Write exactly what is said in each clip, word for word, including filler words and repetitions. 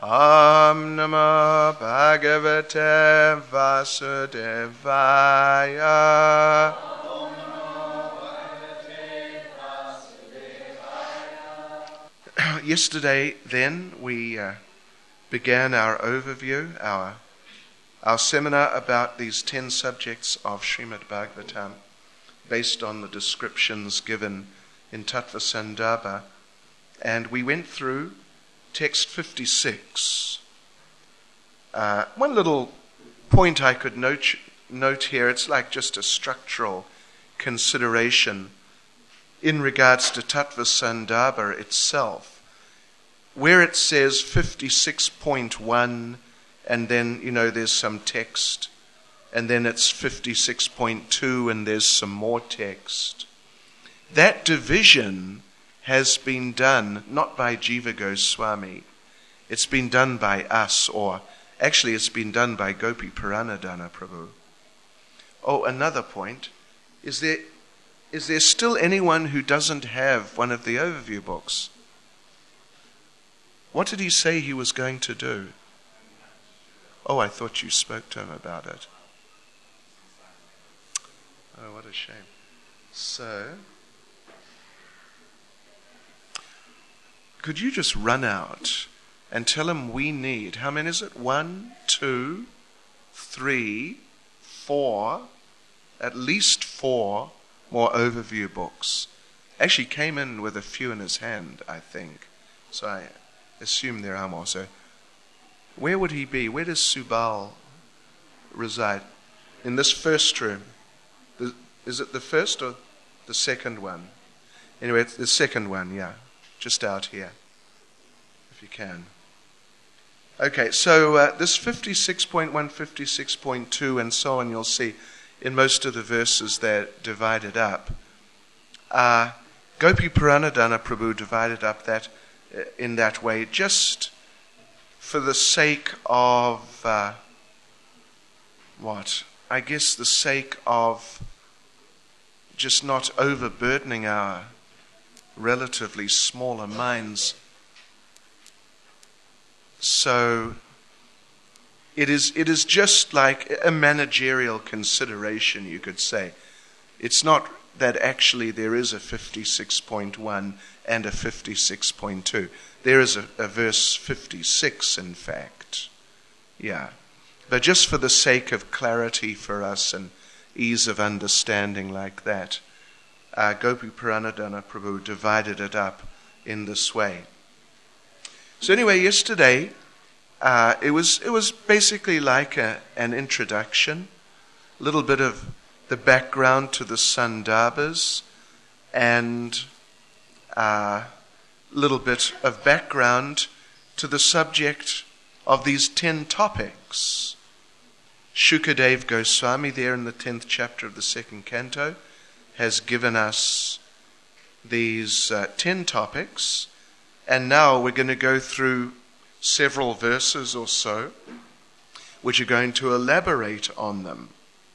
Om Namo Bhagavate Vasudevaya. Yesterday, then, we uh, began our overview, our our seminar about these ten subjects of Srimad Bhagavatam, based on the descriptions given in Tattva Sandarbha, and we went through text fifty-six. Uh, one little point I could note, note here, it's like just a structural consideration in regards to Tattva Sandarbha itself, where it says fifty-six point one, and then, you know, there's some text, and then it's fifty-six point two, and there's some more text. That division has been done not by Jiva Goswami, it's been done by us, or actually it's been done by Gopi Puranadana Prabhu. Oh, another point, is there is there still anyone who doesn't have one of the overview books? What did he say he was going to do? Oh, I thought you spoke to him about it. Oh, what a shame. So, could you just run out and tell him we need, how many is it? One, two, three, four, at least four more overview books. Actually came in with a few in his hand, I think. So I assume there are more. So where would he be? Where does Subal reside? In this first room. The, is it the first or the second one? Anyway, it's the second one, yeah. Just out here, if you can. Okay, so uh, this fifty-six point one, fifty-six point two, and so on, you'll see in most of the verses they're divided up. Uh, Gopi Puranadana Prabhu divided up that uh, in that way just for the sake of, uh, what? I guess the sake of just not overburdening our relatively smaller minds. So it is it is just like a managerial consideration, you could say. It's not that actually there is a fifty-six point one and a fifty-six point two. There is a, a verse fifty-six, in fact. Yeah. But just for the sake of clarity for us and ease of understanding like that, Uh, Gopi Puranadana Prabhu divided it up in this way. So anyway, yesterday uh, it was it was basically like a, an introduction, a little bit of the background to the Sandarbhas, and a uh, little bit of background to the subject of these ten topics. Shukadev Goswami, there in the tenth chapter of the second canto, has given us these uh, ten topics, and now we're going to go through several verses or so which are going to elaborate on them.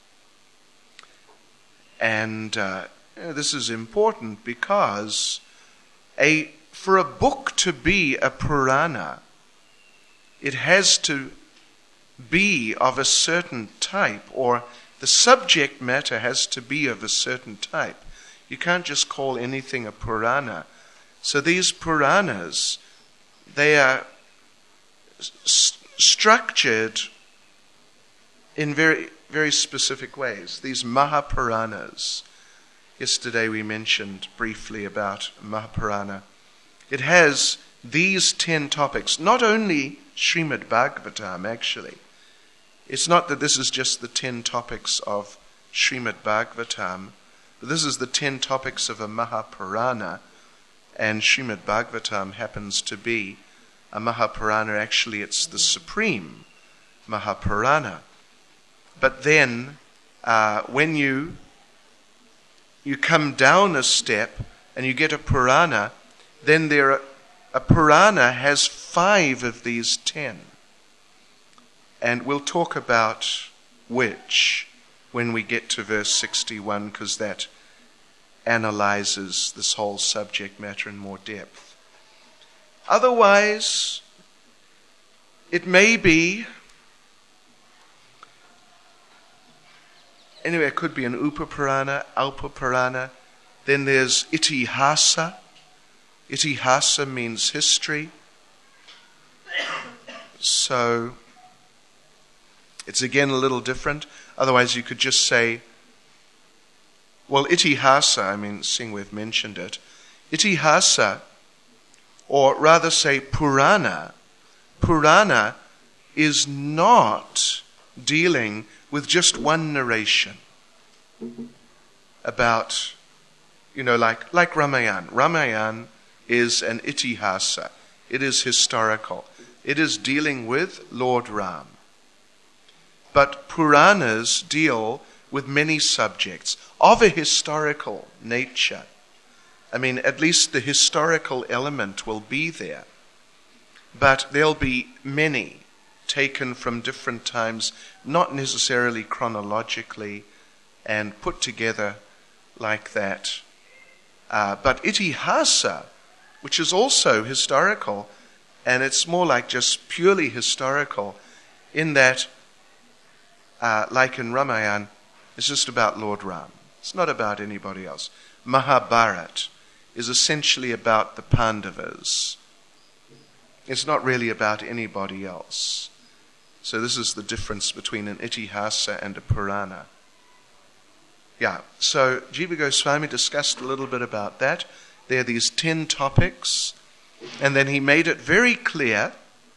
And uh, this is important because a for a book to be a Purana, it has to be of a certain type, or the subject matter has to be of a certain type. You can't just call anything a Purana. So these Puranas, they are st- structured in very, very specific ways. These Mahapuranas. Yesterday we mentioned briefly about Mahapurana. It has these ten topics, not only Srimad Bhagavatam actually. It's not that this is just the ten topics of Srimad Bhagavatam, but this is the ten topics of a Mahapurana, and Srimad Bhagavatam happens to be a Mahapurana. Actually, it's the supreme Mahapurana. But then, uh, when you you come down a step and you get a Purana, then there are, a Purana has five of these ten. And we'll talk about which when we get to verse sixty-one, because that analyzes this whole subject matter in more depth. Otherwise, it may be, anyway, it could be an Upapurana, Alpapurana. Then there's Itihasa. Itihasa means history. So it's again a little different. Otherwise you could just say, well, Itihasa, I mean, seeing we've mentioned it, Itihasa, or rather say Purana, Purana is not dealing with just one narration about, you know, like, like Ramayana. Ramayana is an Itihasa. It is historical. It is dealing with Lord Ram. But Puranas deal with many subjects of a historical nature. I mean, at least the historical element will be there. But there'll be many taken from different times, not necessarily chronologically, and put together like that. Uh, but Itihasa, which is also historical, and it's more like just purely historical, in that, uh, like in Ramayana, it's just about Lord Ram. It's not about anybody else. Mahabharata is essentially about the Pandavas. It's not really about anybody else. So this is the difference between an Itihasa and a Purana. Yeah, so Jiva Goswami discussed a little bit about that. There are these ten topics, and then he made it very clear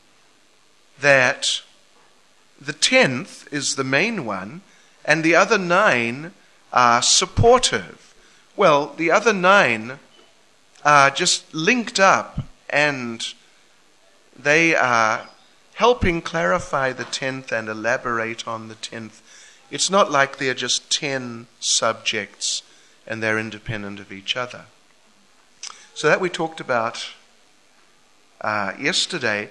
that the tenth is the main one, and the other nine are supportive. Well, the other nine are just linked up, and they are helping clarify the tenth and elaborate on the tenth. It's not like they're just ten subjects and they're independent of each other. So that we talked about uh, yesterday,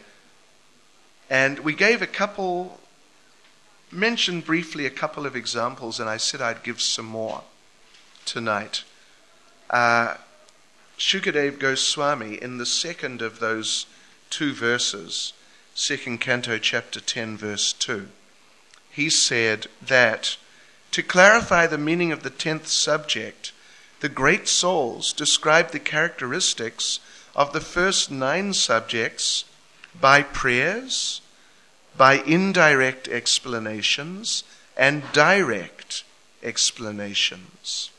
and we gave a couple, mentioned briefly a couple of examples, and I said I'd give some more tonight. Uh, Shukadeva Goswami, in the second of those two verses, second canto, chapter ten, verse two, he said that to clarify the meaning of the tenth subject, the great souls describe the characteristics of the first nine subjects by prayers, by indirect explanations, and direct explanations.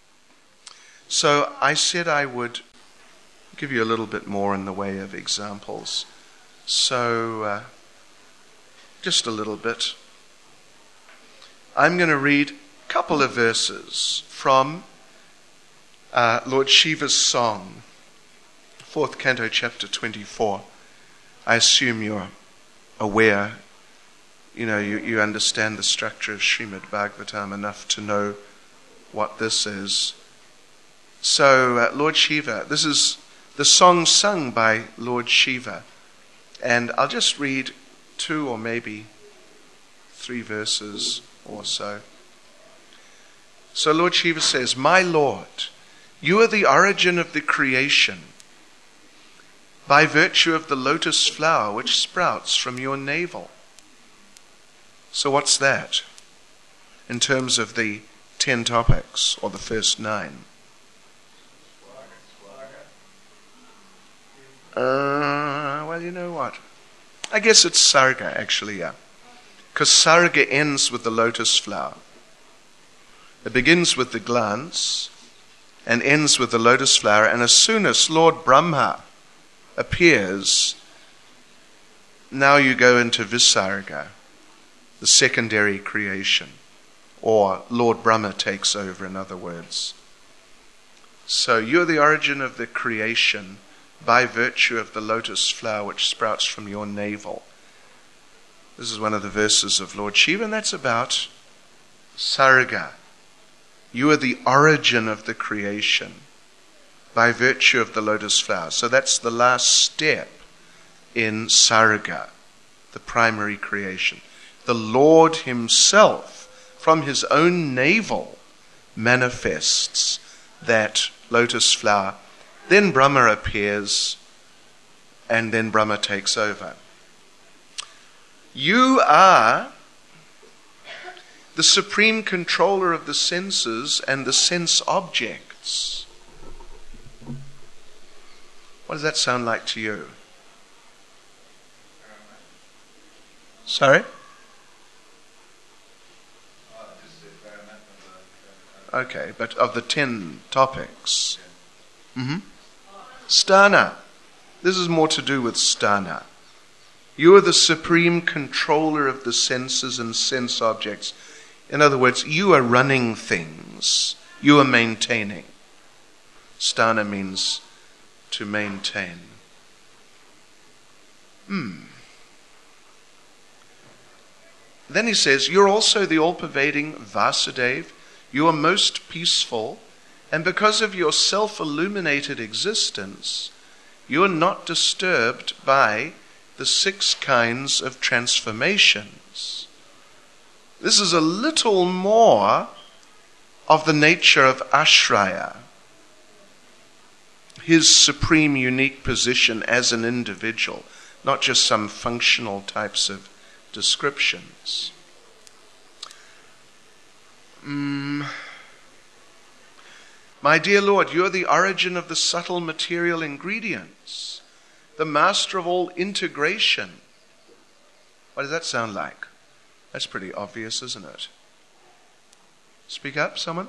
So I said I would give you a little bit more in the way of examples. So, uh, just a little bit. I'm going to read a couple of verses from uh, Lord Shiva's song, fourth canto, chapter twenty-four. I assume you're aware, you know, you, you understand the structure of Srimad Bhagavatam enough to know what this is. So, uh, Lord Shiva, this is the song sung by Lord Shiva. And I'll just read two or maybe three verses or so. So Lord Shiva says, "My Lord, you are the origin of the creation by virtue of the lotus flower which sprouts from your navel." So what's that in terms of the ten topics or the first nine? Uh, well, you know what? I guess it's Sarga, actually, yeah. Because Sarga ends with the lotus flower. It begins with the glance and ends with the lotus flower. And as soon as Lord Brahma appears, now you go into Visarga, the secondary creation. Or Lord Brahma takes over, in other words. So you're the origin of the creation by virtue of the lotus flower which sprouts from your navel. This is one of the verses of Lord Shiva, and that's about Sarga. You are the origin of the creation by virtue of the lotus flower. So that's the last step in Sarga, the primary creation. The Lord himself, from his own navel, manifests that lotus flower. Then Brahma appears, and then Brahma takes over. You are the supreme controller of the senses and the sense objects. What does that sound like to you? Sorry? Okay, but of the ten topics. Mm-hmm. Sthana. This is more to do with sthana. You are the supreme controller of the senses and sense objects. In other words, you are running things. You are maintaining. Sthana means to maintain. Hmm. Then he says, you're also the all-pervading Vasudeva. You are most peaceful, and because of your self-illuminated existence, you are not disturbed by the six kinds of transformations. This is a little more of the nature of Ashraya, his supreme unique position as an individual, not just some functional types of descriptions. Mm. My dear Lord, you are the origin of the subtle material ingredients, the master of all integration. What does that sound like? That's pretty obvious, isn't it? Speak up, someone.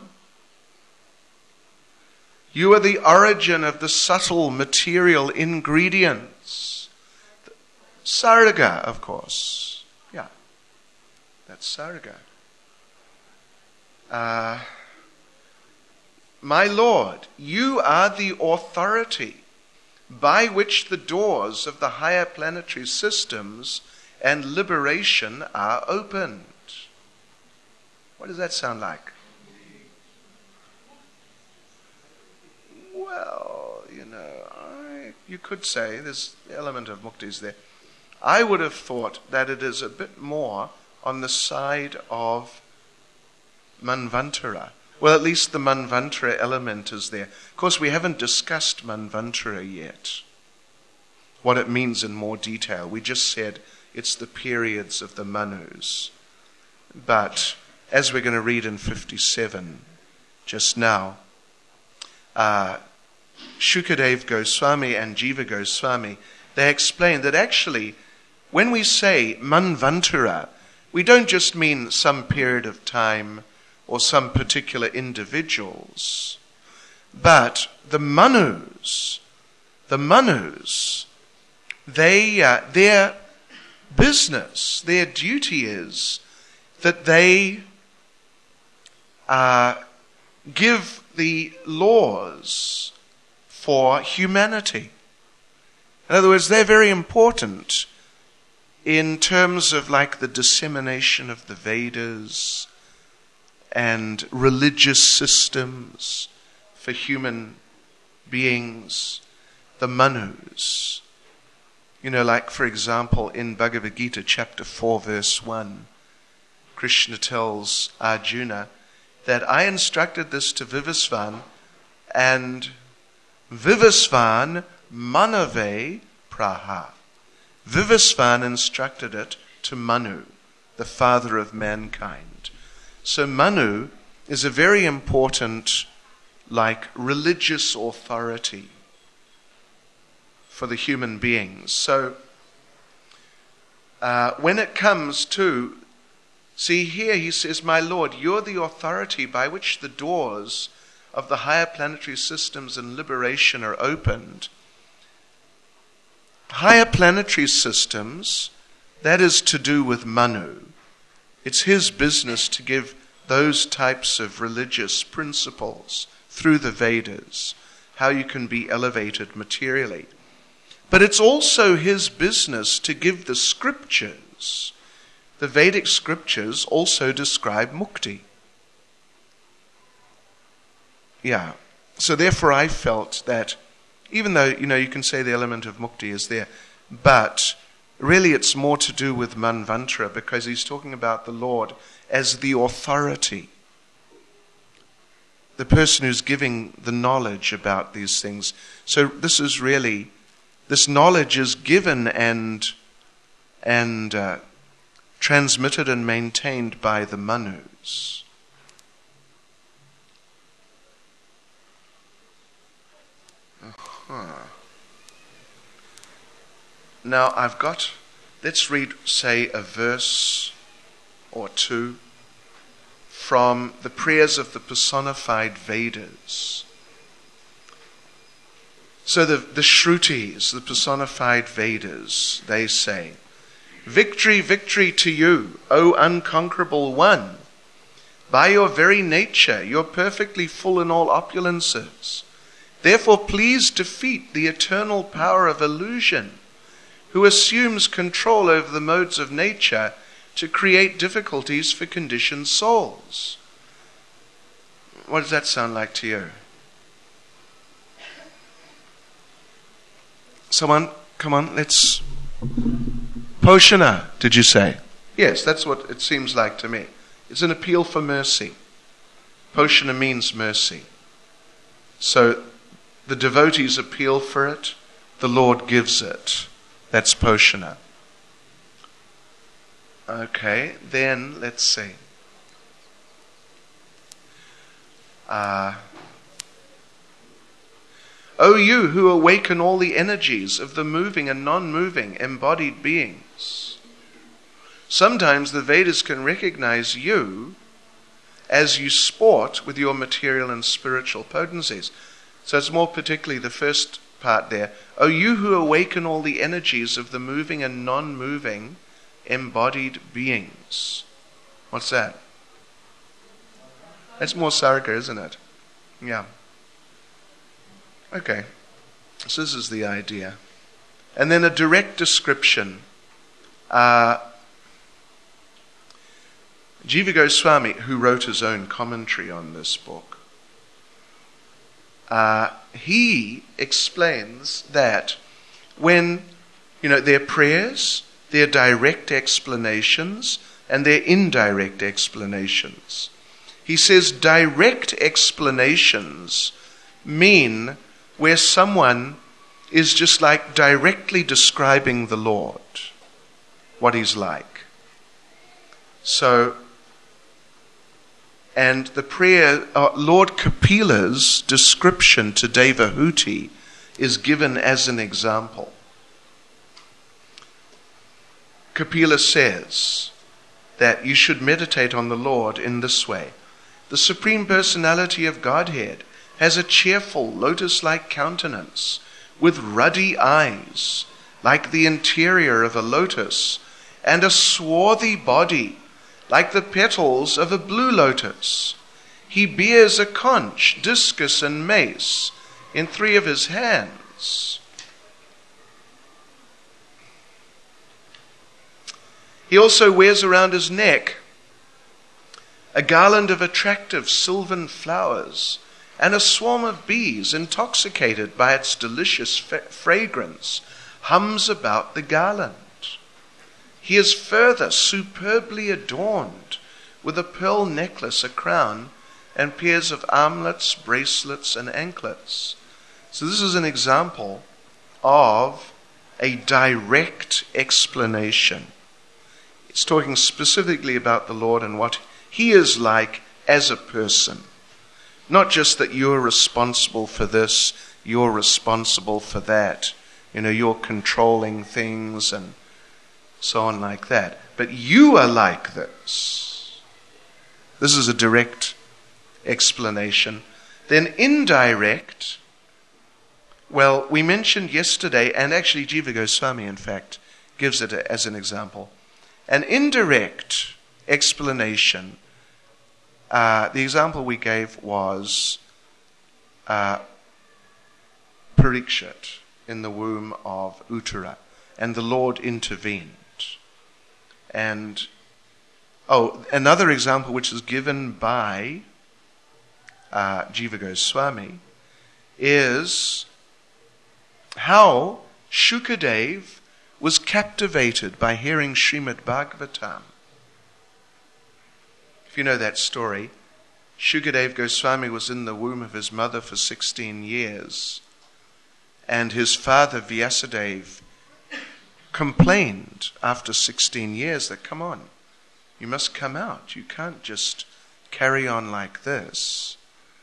You are the origin of the subtle material ingredients. Sarga, of course. Yeah, that's Sarga. Uh, my Lord, you are the authority by which the doors of the higher planetary systems and liberation are opened. What does that sound like? Well, you know, I, you could say there's the element of mukti is there. I would have thought that it is a bit more on the side of Manvantara. Well, at least the Manvantara element is there. Of course, we haven't discussed Manvantara yet, what it means in more detail. We just said it's the periods of the Manus. But as we're going to read in fifty-seven just now, uh, Shukadev Goswami and Jiva Goswami, they explain that actually when we say Manvantara, we don't just mean some period of time or some particular individuals, but the Manus, the Manus, they, uh, their business, their duty is that they uh, give the laws for humanity. In other words, they're very important in terms of like the dissemination of the Vedas and religious systems for human beings, the Manus. You know, like for example, in Bhagavad Gita chapter four, verse one, Krishna tells Arjuna that I instructed this to Vivasvan, and Vivasvan manave praha. Vivasvan instructed it to Manu, the father of mankind. So Manu is a very important, like, religious authority for the human beings. So uh, when it comes to, see here he says, my Lord, you're the authority by which the doors of the higher planetary systems and liberation are opened. Higher planetary systems, that is to do with Manu. It's his business to give those types of religious principles through the Vedas, how you can be elevated materially. But it's also his business to give the scriptures. The Vedic scriptures also describe mukti. Yeah. So therefore I felt that even though, you know, you can say the element of mukti is there, but really it's more to do with Manvantara, because he's talking about the Lord as the authority, the person who's giving the knowledge about these things. So this is really, this knowledge is given and and uh, transmitted and maintained by the Manus. Uh-huh. Now I've got, let's read, say, a verse or two from the prayers of the personified Vedas. So the, the Shrutis, the personified Vedas, they say, "Victory, victory to you, O unconquerable one. By your very nature, you're perfectly full in all opulences. Therefore, please defeat the eternal power of illusion, who assumes control over the modes of nature to create difficulties for conditioned souls." What does that sound like to you? Someone, come on, let's... Poshana, did you say? Yes, that's what it seems like to me. It's an appeal for mercy. Poshana means mercy. So the devotees appeal for it, the Lord gives it. That's Poshana. Okay, then let's see. Uh, O you who awaken all the energies of the moving and non-moving embodied beings. Sometimes the Vedas can recognize you as you sport with your material and spiritual potencies. So it's more particularly the first part there. O you who awaken all the energies of the moving and non-moving embodied beings. What's that? That's more Sarika, isn't it? Yeah. Okay. So this is the idea. And then a direct description. Uh, Jiva Goswami, who wrote his own commentary on this book, uh, he explains that when, you know, their prayers, their direct explanations, and their indirect explanations. He says direct explanations mean where someone is just like directly describing the Lord, what he's like. So, and the prayer, uh, Lord Kapila's description to Devahuti is given as an example. Kapila says that you should meditate on the Lord in this way. The Supreme Personality of Godhead has a cheerful, lotus-like countenance with ruddy eyes, like the interior of a lotus, and a swarthy body, like the petals of a blue lotus. He bears a conch, discus, and mace in three of his hands. He also wears around his neck a garland of attractive sylvan flowers, and a swarm of bees, intoxicated by its delicious fa- fragrance, hums about the garland. He is further superbly adorned with a pearl necklace, a crown, and pairs of armlets, bracelets, and anklets. So this is an example of a direct explanation. It's talking specifically about the Lord and what he is like as a person. Not just that you're responsible for this, you're responsible for that. You know, you're controlling things and so on like that. But you are like this. This is a direct explanation. Then indirect, well, we mentioned yesterday, and actually Jiva Goswami, in fact, gives it as an example. An indirect explanation, uh, the example we gave was uh, Parikshit in the womb of Uttara, and the Lord intervened. And, oh, another example which is given by uh, Jiva Goswami is how Shukadev was captivated by hearing Srimad Bhagavatam. If you know that story, Shukadev Goswami was in the womb of his mother for sixteen years, and his father Vyasadeva complained after sixteen years that, come on, You must come out. You can't just carry on like this.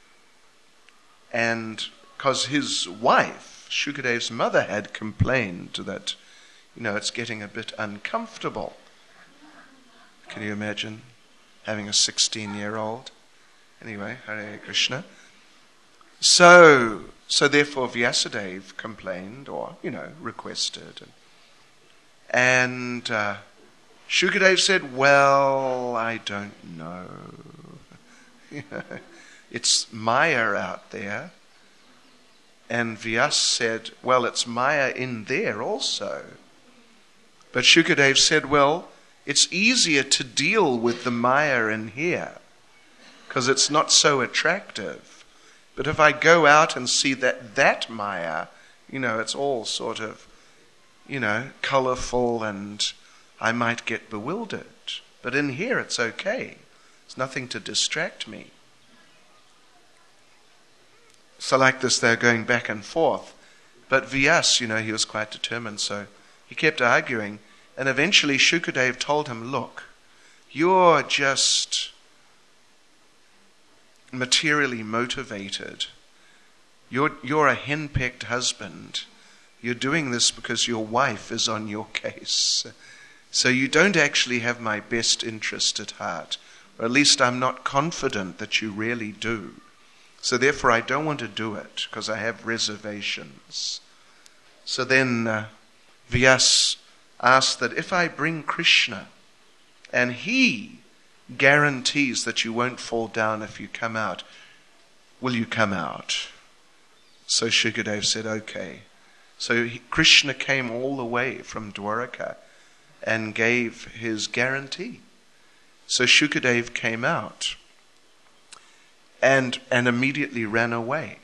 And because his wife, Shukadev's mother, had complained that, you know, it's getting a bit uncomfortable. Can you imagine having a sixteen-year-old? Anyway, Hare Krishna. So, so therefore Vyasadeva complained, or, you know, requested. And uh, Shukadeva said, well, I don't know. You know, it's Maya out there. And Vyas said, well, it's Maya in there also. But Shukadeva said, well, it's easier to deal with the Maya in here because it's not so attractive. But if I go out and see that that Maya, you know, it's all sort of, you know, colorful and I might get bewildered. But in here it's okay. There's nothing to distract me. So like this, they're going back and forth. But Vyas, you know, he was quite determined, so he kept arguing. And eventually Shukadeva told him, look, you're just materially motivated. You're, you're a henpecked husband. You're doing this because your wife is on your case. So you don't actually have my best interest at heart. Or at least I'm not confident that you really do. So therefore I don't want to do it because I have reservations. So then uh, Vyas asked that if I bring Krishna and he guarantees that you won't fall down if you come out, will you come out? So Shukadeva said, okay. So he, Krishna came all the way from Dwaraka and gave his guarantee. So Shukadeva came out and, and immediately ran away.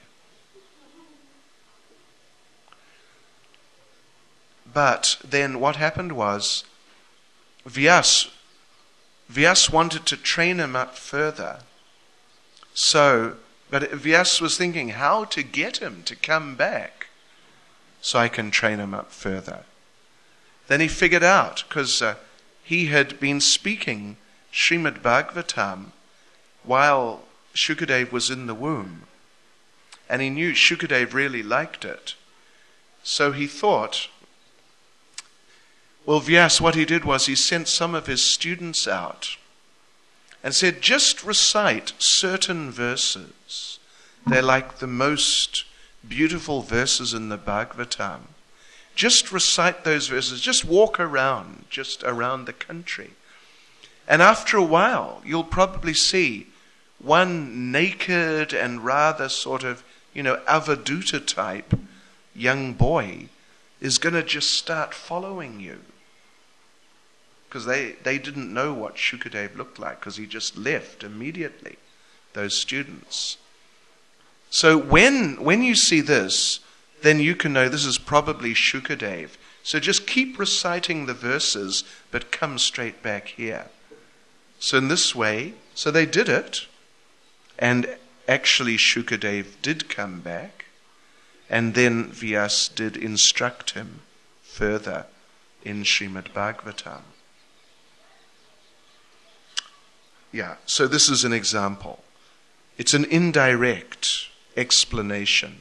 But then what happened was Vyas, Vyas wanted to train him up further. So, but Vyas was thinking how to get him to come back so I can train him up further. Then he figured out, because uh, he had been speaking Srimad Bhagavatam while Shukadeva was in the womb. And he knew Shukadeva really liked it. So he thought, well, Vyas, what he did was he sent some of his students out and said, just recite certain verses. They're like the most beautiful verses in the Bhagavatam. Just recite those verses. Just walk around, just around the country. And after a while, you'll probably see one naked and rather sort of, you know, Avaduta type young boy is going to just start following you. Because they, they didn't know what Shukadeva looked like because he just left immediately, those students. So when when you see this, then you can know this is probably Shukadeva. So just keep reciting the verses, but come straight back here. So in this way, so they did it, and actually Shukadeva did come back, and then Vyas did instruct him further in Srimad Bhagavatam. Yeah, so this is an example. It's an indirect explanation.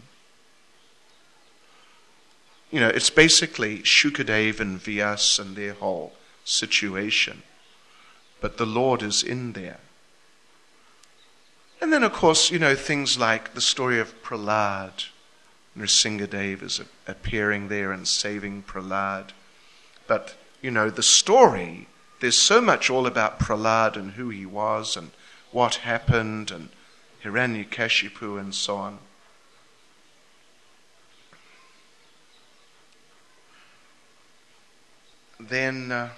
You know, it's basically Shukadeva and Vyas and their whole situation. But the Lord is in there. And then, of course, you know, things like the story of Prahlad. Nrsingadeva is appearing there and saving Prahlad. But, you know, the story, there's so much all about Prahlad and who he was and what happened and Hiranyakashipu and so on. Then, uh,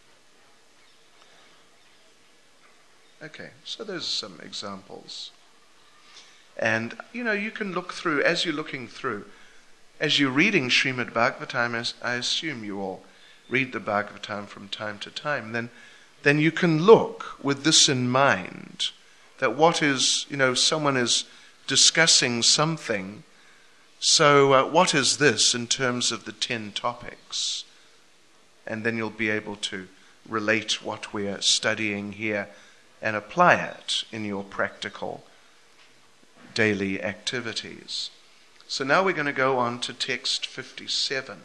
okay, so there's some examples. And, you know, you can look through, as you're looking through, as you're reading Srimad Bhagavatam, as I assume you all read the Bhagavatam from time to time, then, then you can look with this in mind, that what is, you know, someone is discussing something, so uh, what is this in terms of the ten topics? And then you'll be able to relate what we're studying here and apply it in your practical daily activities. So now we're going to go on to text fifty-seven.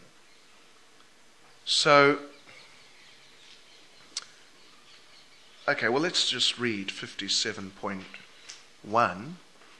So, okay, well, let's just read fifty-seven point one.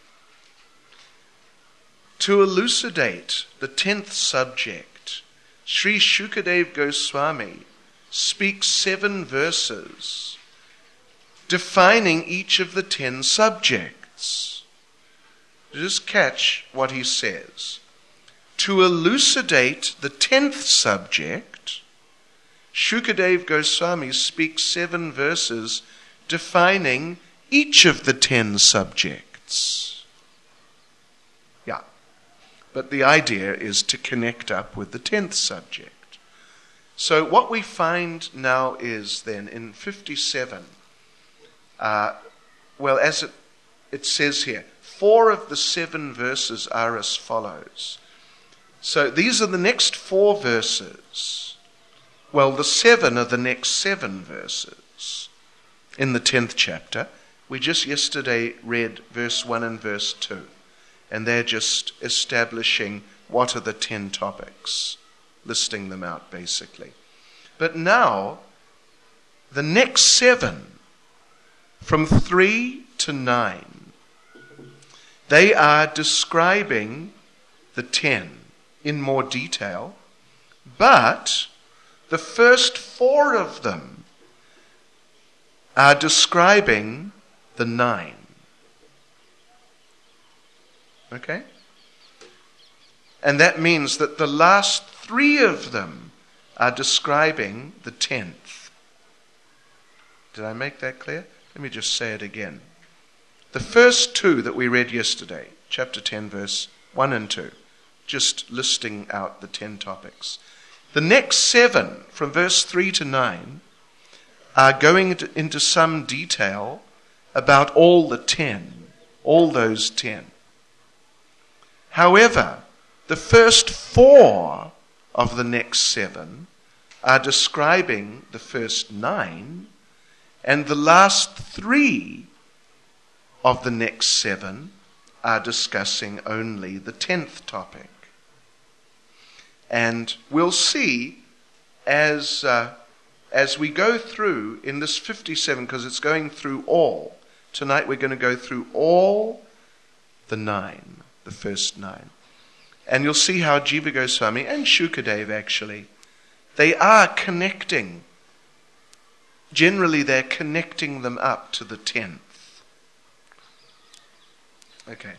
To elucidate the tenth subject, Sri Shukadev Goswami speaks seven verses defining each of the ten subjects. Just catch what he says. To elucidate the tenth subject, Shukadev Goswami speaks seven verses defining each of the ten subjects. Yeah. But the idea is to connect up with the tenth subject. So what we find now is then in fifty-seven, uh, well, as it, it says here, four of the seven verses are as follows. So these are the next four verses. Well, the seven are the next seven verses in the tenth chapter. We just yesterday read verse one and verse two. And they're just establishing what are the ten topics, listing them out basically. But now, the next seven, from three to nine, they are describing the ten in more detail, but the first four of them are describing the nine. Okay? And that means that the last three of them are describing the tenth. Did I make that clear? Let me just say it again. The first two that we read yesterday, chapter ten, verse one and two, just listing out the ten topics. The next seven, from verse three to nine, are going into, into some detail about all the ten, all those ten. However, the first four of the next seven are describing the first nine, and the last three of the next seven are discussing only the tenth topic. And we'll see as uh, as we go through in this fifty-seven, because it's going through all. Tonight we're going to go through all the nine, the first nine. And you'll see how Jiva Goswami and Shukadev actually, they are connecting. Generally they're connecting them up to the tenth. Okay.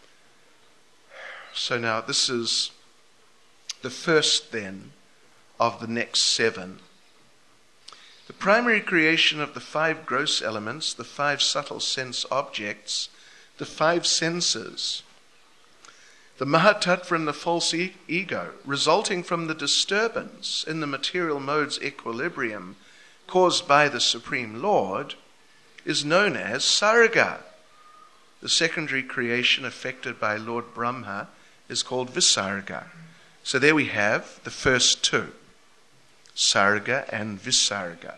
So now this is the first then of the next seven. The primary creation of the five gross elements, the five subtle sense objects, the five senses, the Mahatattva and the false e- ego, resulting from the disturbance in the material mode's equilibrium caused by the Supreme Lord, is known as Sarga. The secondary creation affected by Lord Brahma is called Visarga. So there we have the first two, Sarga and Visarga.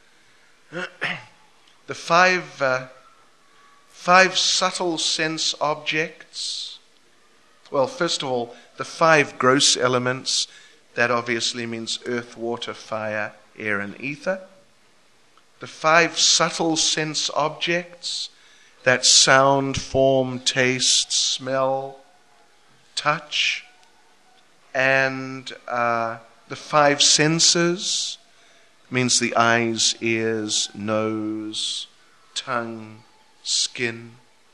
The five, uh, five subtle sense objects. Well, first of all, the five gross elements. That obviously means earth, water, fire, air, and ether. The five subtle sense objects. That's sound, form, taste, smell, touch. And uh, the five senses means the eyes, ears, nose, tongue, skin.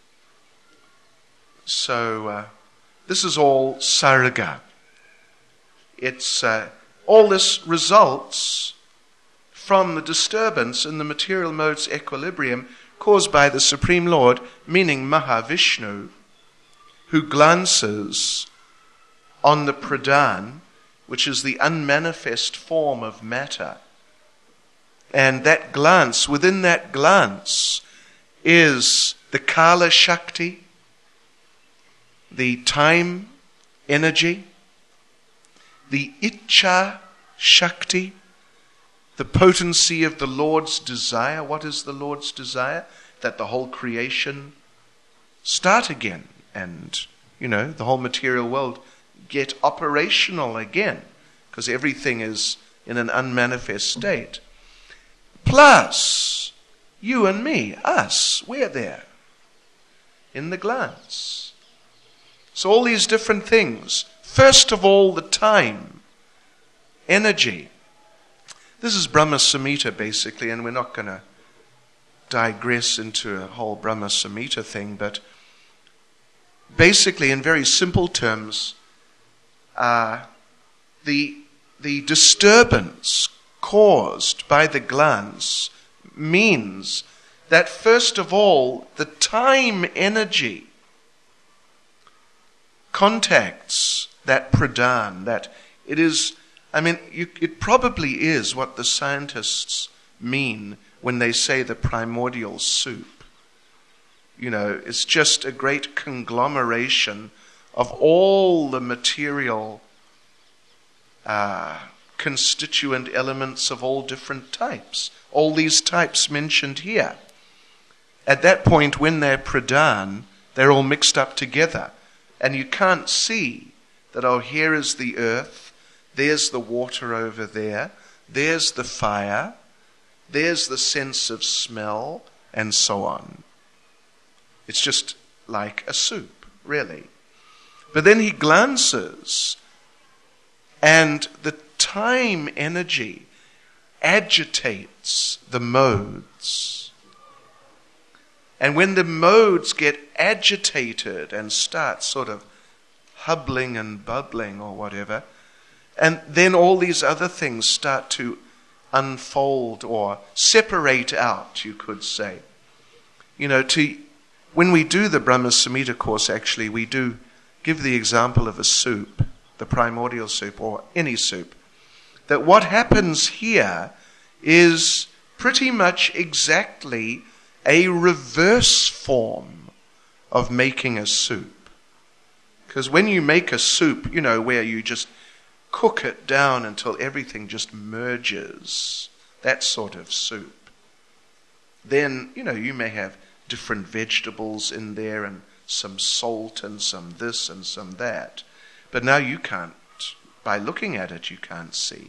So uh, this is all sarga. It's uh, all this results from the disturbance in the material mode's equilibrium caused by the Supreme Lord, meaning Mahavishnu, who glances on the pradhan, which is the unmanifest form of matter. And that glance, within that glance, is the Kala Shakti, the time energy, the Ichcha Shakti, the potency of the Lord's desire. What is the Lord's desire? That the whole creation start again and, you know, the whole material world get operational again, because everything is in an unmanifest state. Plus, you and me, us, we're there in the glance. So all these different things. First of all, the time, energy. This is Brahma Samhita basically, and we're not going to digress into a whole Brahma Samhita thing, but basically in very simple terms, uh, the, the disturbance caused by the glance means that first of all, the time energy contacts that pradhan, that it is, I mean, you, it probably is what the scientists mean when they say the primordial soup. You know, it's just a great conglomeration of all the material uh, constituent elements of all different types. All these types mentioned here. At that point, when they're pradhan, they're all mixed up together. And you can't see that, oh, here is the earth, there's the water over there, there's the fire, there's the sense of smell, and so on. It's just like a soup, really. But then he glances, and the time energy agitates the modes. And when the modes get agitated and start sort of hubbling and bubbling or whatever, and then all these other things start to unfold or separate out, you could say. You know, to when we do the Brahma Samhita course, actually, we do give the example of a soup, the primordial soup, or any soup. That what happens here is pretty much exactly a reverse form of making a soup. Because when you make a soup, you know, where you just cook it down until everything just merges, that sort of soup, then, you know, you may have different vegetables in there and some salt and some this and some that. But now you can't, by looking at it, you can't see.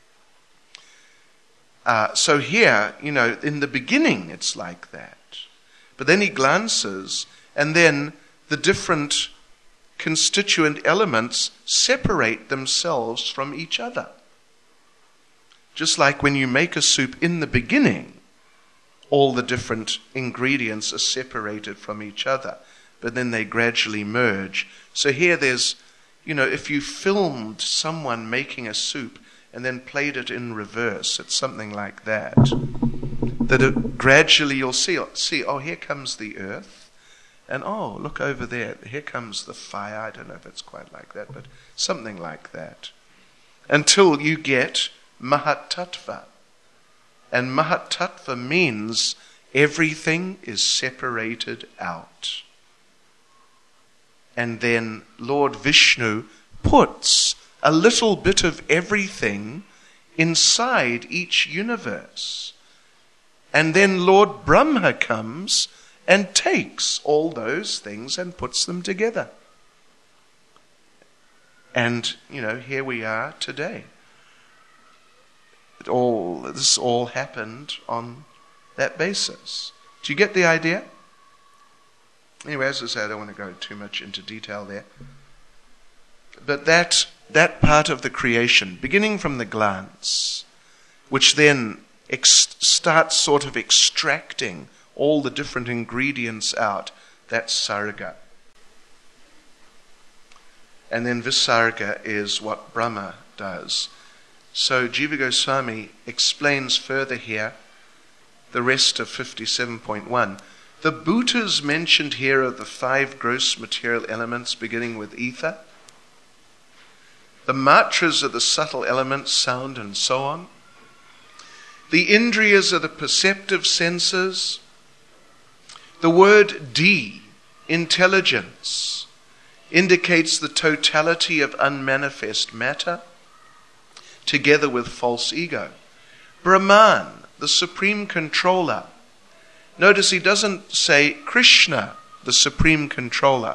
Uh, so here, you know, in the beginning it's like that. But then he glances, and then the different constituent elements separate themselves from each other. Just like when you make a soup in the beginning, all the different ingredients are separated from each other, but then they gradually merge. So here there's, you know, if you filmed someone making a soup and then played it in reverse, it's something like that. That it, gradually you'll see, see, oh, here comes the earth, and oh, look over there, here comes the fire. I don't know if it's quite like that, but something like that. Until you get Mahat Tattva. And Mahat Tattva means everything is separated out. And then Lord Vishnu puts a little bit of everything inside each universe. And then Lord Brahma comes and takes all those things and puts them together. And, you know, here we are today. It all, this all happened on that basis. Do you get the idea? Anyway, as I say, I don't want to go too much into detail there. But that that part of the creation, beginning from the glance, which then ex- starts sort of extracting all the different ingredients out, that's sarga. And then visarga is what Brahma does. So Jiva Goswami explains further here the rest of fifty-seven point one. The bhutas mentioned here are the five gross material elements beginning with ether. The matras are the subtle elements, sound and so on. The indriyas are the perceptive senses. The word di, intelligence, indicates the totality of unmanifest matter, together with false ego. Brahman, the supreme controller. Notice he doesn't say Krishna, the supreme controller.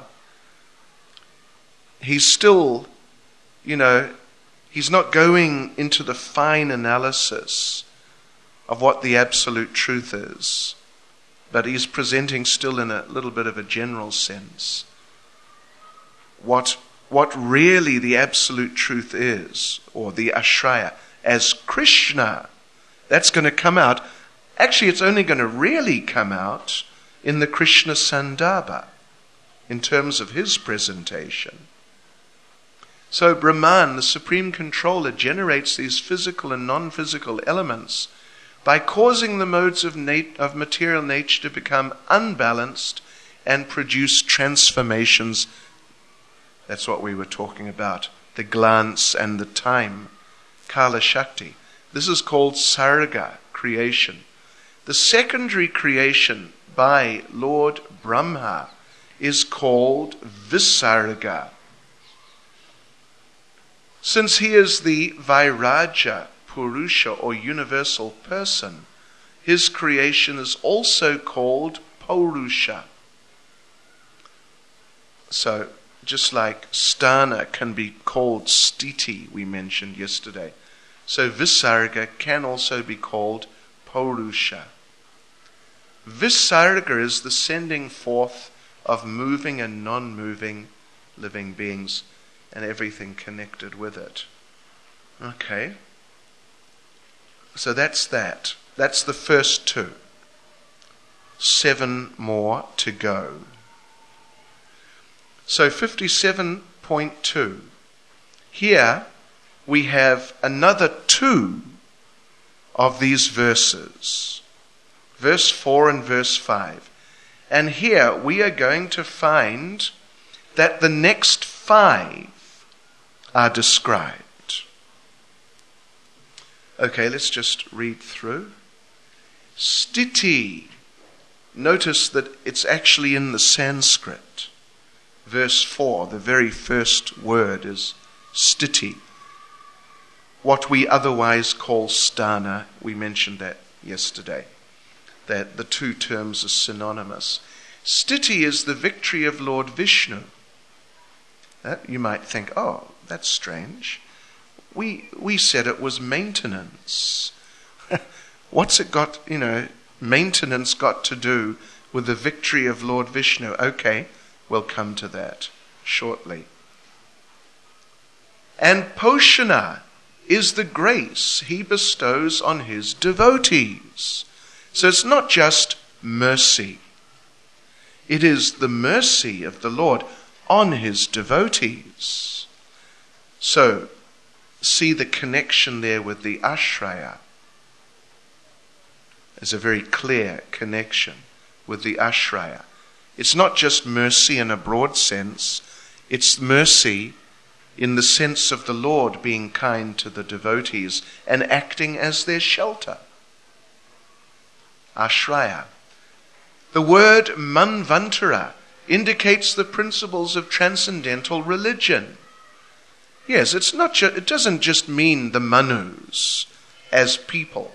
He's still, you know, he's not going into the fine analysis of what the absolute truth is, but he's presenting still in a little bit of a general sense what what really the absolute truth is, or the Ashraya, as Krishna. That's going to come out. Actually, it's only going to really come out in the Krishna Sandarbha, in terms of his presentation. So Brahman, the supreme controller, generates these physical and non-physical elements by causing the modes of, nat- of material nature to become unbalanced and produce transformations. That's what we were talking about, the glance and the time, Kala Shakti. This is called Sarga, creation. The secondary creation by Lord Brahma is called Visarga. Since he is the Vairaja Purusha, or universal person, his creation is also called Purusha. So, just like Sthana can be called Sthiti, we mentioned yesterday, so Visarga can also be called Purusha. Visarga is the sending forth of moving and non-moving living beings and everything connected with it. Okay. So that's that. That's the first two. Seven more to go. So fifty-seven point two. Here we have another two of these verses. Verse four and verse five. And here we are going to find that the next five are described. Okay, let's just read through. Sthiti. Notice that it's actually in the Sanskrit. Verse four, the very first word is Sthiti. What we otherwise call Sthana, we mentioned that yesterday, that the two terms are synonymous. Sthiti is the victory of Lord Vishnu. That, you might think, oh, that's strange. We we said it was maintenance. What's it got, you know, maintenance got to do with the victory of Lord Vishnu? Okay, we'll come to that shortly. And Poshana is the grace he bestows on his devotees. So it's not just mercy. It is the mercy of the Lord on his devotees. So, see the connection there with the Ashraya. There's a very clear connection with the Ashraya. It's not just mercy in a broad sense. It's mercy in the sense of the Lord being kind to the devotees and acting as their shelter. Ashraya. The word Manvantara indicates the principles of transcendental religion. Yes, it's not ju- it doesn't just mean the Manus as people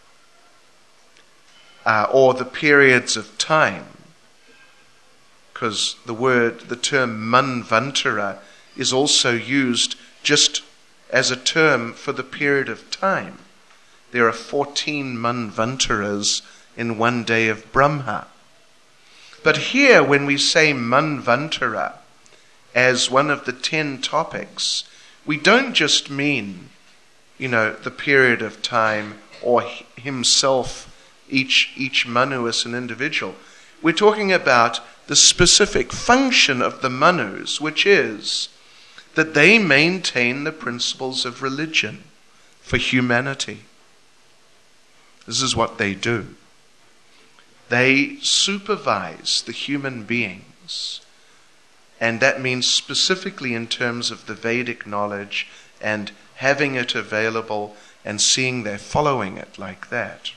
uh, or the periods of time, because the word, the term Manvantara is also used just as a term for the period of time. There are fourteen Manvantaras in one day of Brahma. But here, when we say Manvantara as one of the ten topics, we don't just mean, you know, the period of time or himself, each, each Manu as an individual. We're talking about the specific function of the Manus, which is that they maintain the principles of religion for humanity. This is what they do. They supervise the human beings, and that means specifically in terms of the Vedic knowledge and having it available and seeing they're following it like that.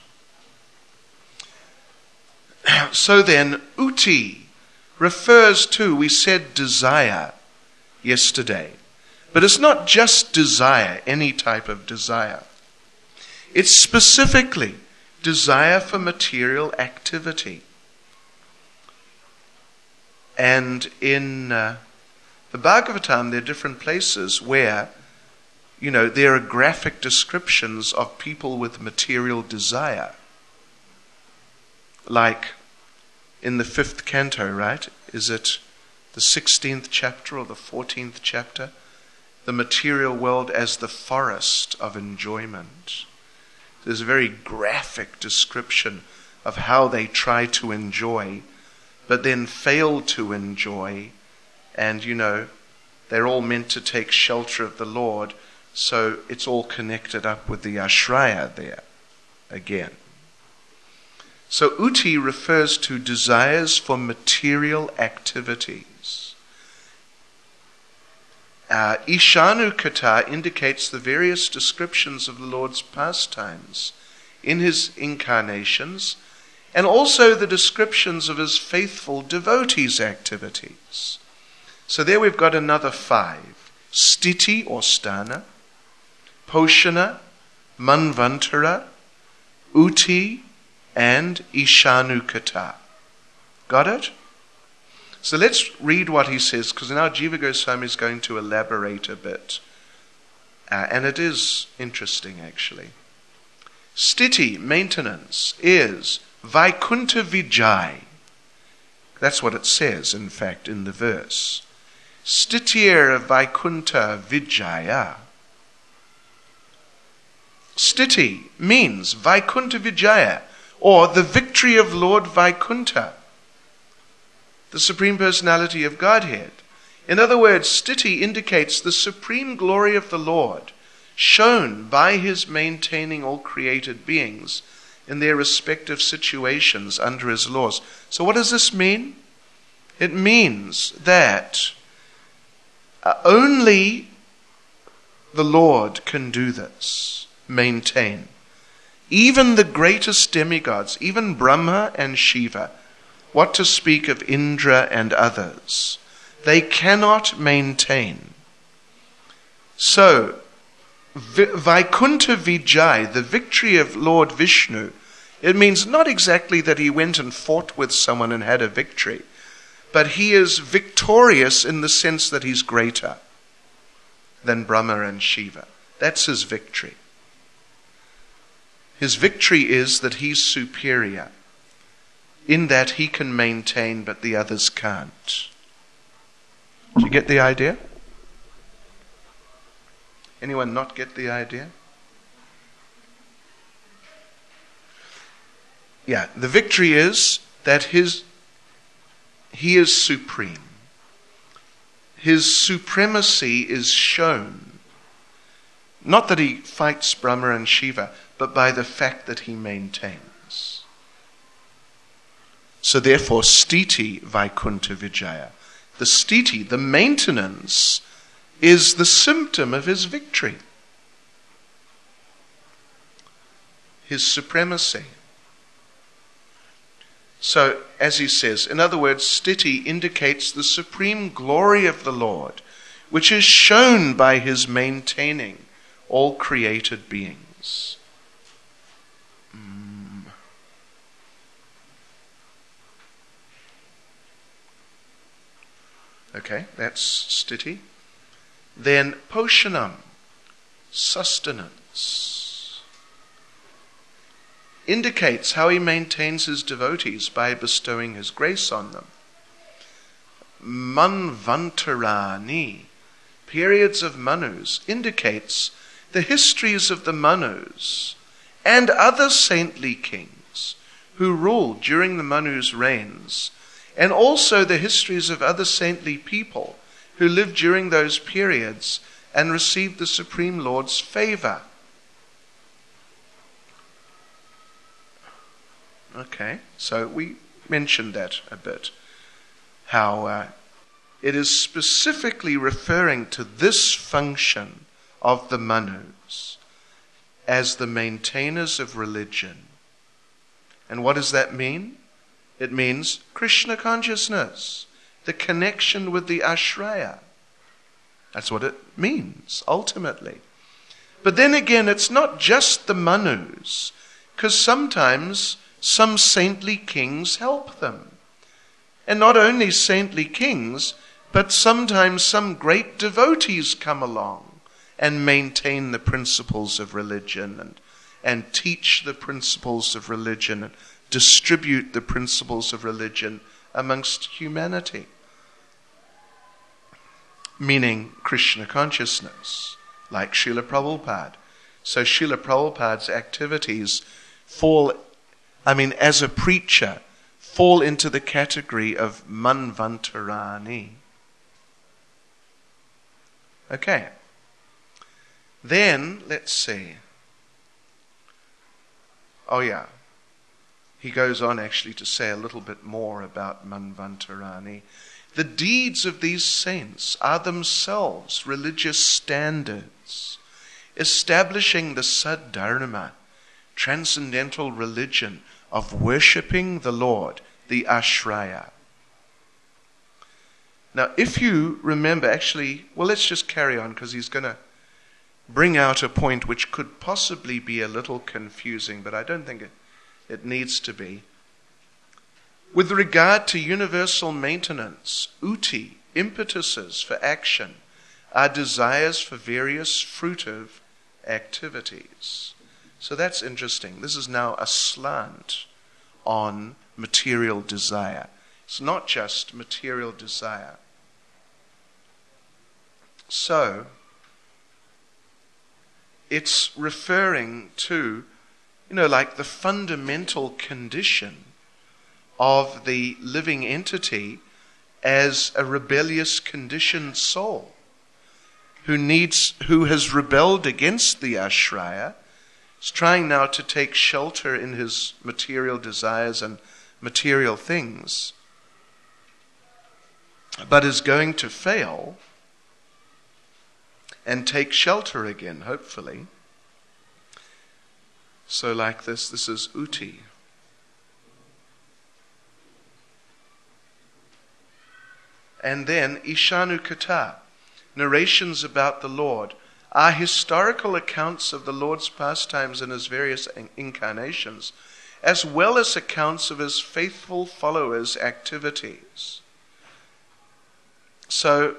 So then, uti refers to, we said desire yesterday, but it's not just desire, any type of desire. It's specifically desire for material activity. And in uh, the Bhagavatam, there are different places where, you know, there are graphic descriptions of people with material desire. Like in the fifth canto, right? Is it the sixteenth chapter or the fourteenth chapter? The material world as the forest of enjoyment. There's a very graphic description of how they try to enjoy, but then fail to enjoy. And, you know, they're all meant to take shelter of the Lord, so it's all connected up with the ashraya there again. So uti refers to desires for material activities. Uh, Ishanu Katha indicates the various descriptions of the Lord's pastimes in his incarnations, and also the descriptions of his faithful devotees' activities. So there we've got another five. Stiti or sthana, Poshana, Manvantara, Uti, and Ishanu Katha. Got it? So let's read what he says, because now Jiva Goswami is going to elaborate a bit. Uh, and it is interesting, actually. Stiti, maintenance, is Vaikunta Vijay. That's what it says, in fact, in the verse. Stitir Vaikunta Vijaya. Stiti means Vaikunta Vijaya, or the victory of Lord Vaikunta, the Supreme Personality of Godhead. In other words, Stiti indicates the supreme glory of the Lord, shown by his maintaining all created beings in their respective situations under his laws. So what does this mean? It means that uh, only the Lord can do this, maintain. Even the greatest demigods, even Brahma and Shiva, what to speak of Indra and others, they cannot maintain. So, Vaikunta Vijay, the victory of Lord Vishnu, it means not exactly that he went and fought with someone and had a victory, but he is victorious in the sense that he's greater than Brahma and Shiva. That's his victory. His victory is that he's superior, in that he can maintain but the others can't. Do you get the idea? Anyone not get the idea? Yeah, the victory is that his he is supreme. His supremacy is shown. Not that he fights Brahma and Shiva, but by the fact that he maintains. So therefore, Stiti Vaikunta Vijaya. The Stiti, the maintenance, is the symptom of his victory. His supremacy. So, as he says, in other words, Stiti indicates the supreme glory of the Lord, which is shown by his maintaining all created beings. Mm. Okay, that's Stiti. Then Poshanam, sustenance, indicates how he maintains his devotees by bestowing his grace on them. Manvantarani, periods of Manus, indicates the histories of the Manus and other saintly kings who ruled during the Manus' reigns, and also the histories of other saintly people who lived during those periods and received the Supreme Lord's favor. Okay, so we mentioned that a bit. How uh, it is specifically referring to this function of the Manus as the maintainers of religion. And what does that mean? It means Krishna consciousness, the connection with the Ashraya. That's what it means, ultimately. But then again, it's not just the Manus, because sometimes some saintly kings help them. And not only saintly kings, but sometimes some great devotees come along and maintain the principles of religion and, and teach the principles of religion and distribute the principles of religion amongst humanity. Meaning Krishna consciousness, like Srila Prabhupada. So Srila Prabhupada's activities fall, I mean, as a preacher, fall into the category of Manvantarani. Okay. Then, let's see. Oh yeah. He goes on actually to say a little bit more about Manvantarani. The deeds of these saints are themselves religious standards, establishing the Saddharma, transcendental religion of worshipping the Lord, the Ashraya. Now, if you remember, actually, well, let's just carry on because he's going to bring out a point which could possibly be a little confusing, but I don't think it, it needs to be. With regard to universal maintenance, uti, impetuses for action, are desires for various fruitive activities. So that's interesting. This is now a slant on material desire. It's not just material desire. So, it's referring to, you know, like the fundamental condition of the living entity as a rebellious conditioned soul who needs, who has rebelled against the Ashraya, is trying now to take shelter in his material desires and material things, but is going to fail and take shelter again, hopefully. So like this, this is uti. And then Ishanu Katha, narrations about the Lord, are historical accounts of the Lord's pastimes in his various incarnations, as well as accounts of his faithful followers' activities. So,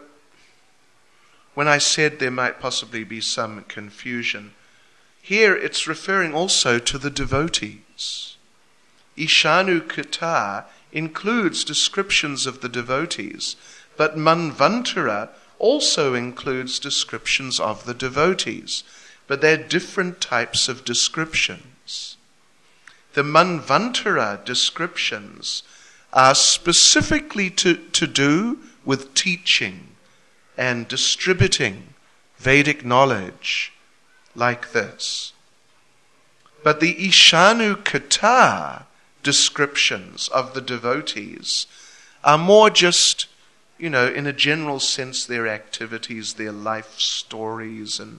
when I said there might possibly be some confusion, here it's referring also to the devotees. Ishanu Katha includes descriptions of the devotees, but Manvantara also includes descriptions of the devotees, but they're different types of descriptions. The Manvantara descriptions are specifically to, to do with teaching and distributing Vedic knowledge like this. But the Ishanu Katha descriptions of the devotees are more just, you know, in a general sense, their activities, their life stories, and,